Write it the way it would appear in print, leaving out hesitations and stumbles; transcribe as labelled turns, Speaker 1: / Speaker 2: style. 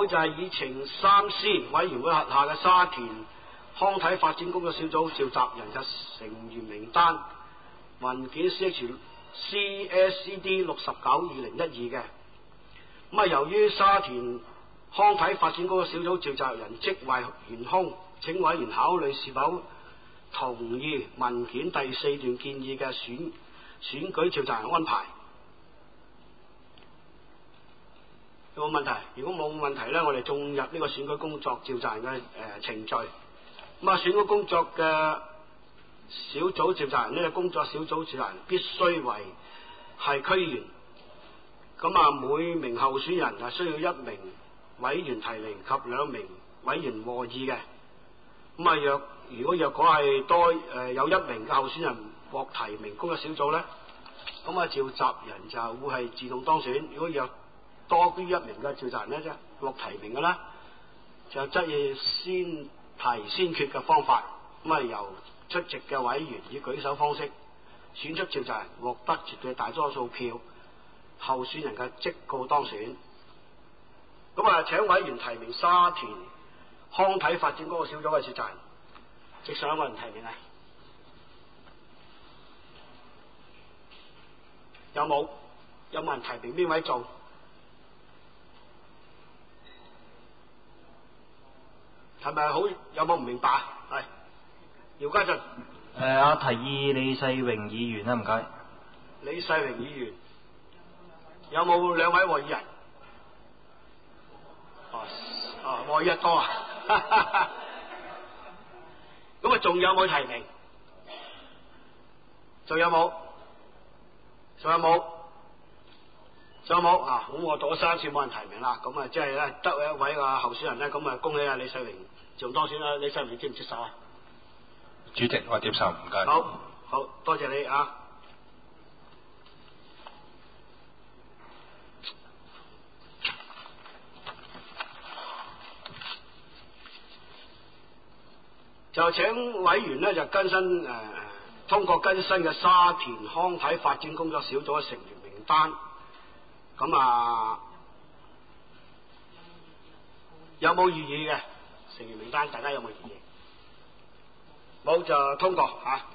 Speaker 1: 就係議程三司委員會轄下嘅沙田康體發展工作小組召集人嘅成員名單，文件 CSED 69/2012嘅。咁啊，由於沙田康體發展工作小組召集人職位懸空，請委員考慮是否同意文件第4段建議嘅選舉召集人安排。有冇問題？如果冇問題呢，我哋進入呢個選舉工作召集人嘅程序。咁啊，選舉工作嘅小組召集人呢，工作小組召集人必須為係區議員。咁啊，每名候選人係需要1名委員提名及2名委員和議嘅。咁啊，若果係多有1名嘅候選人獲提名工作小組呢，咁啊，召集人就會係自動當選。如果若多於1名嘅召集人呢，就獲提名嘅啦，就則以先提先決嘅方法，咁啊，由出席嘅委員以舉手方式選出召集人，獲得絕對大多數票，候選人嘅即告當選。咁啊，請委員提名沙田康體發展嗰個小組嘅召集人，即上有冇人提名啊？有冇人提名邊位做？係咪好？有冇唔明白？係姚家俊。
Speaker 2: 我提議李世榮議員啦，唔該。
Speaker 1: 李世榮議員，有冇2位和議人？和議多啊！咁啊，仲有冇提名？仲有冇啊？咁我讀咗3次冇人提名啦，咁啊，即係咧得1位嘅候選人咧，咁啊，恭喜啊李世榮仲當選啦！李世榮你接唔接受啊？
Speaker 3: 主席，我接受，唔該。
Speaker 1: 好，多謝你啊！就請委員呢，就更新通過更新嘅沙田康體發展工作小組嘅成員名單。咁啊，有冇異議嘅成員名單？大家有冇異議？冇就通過嚇。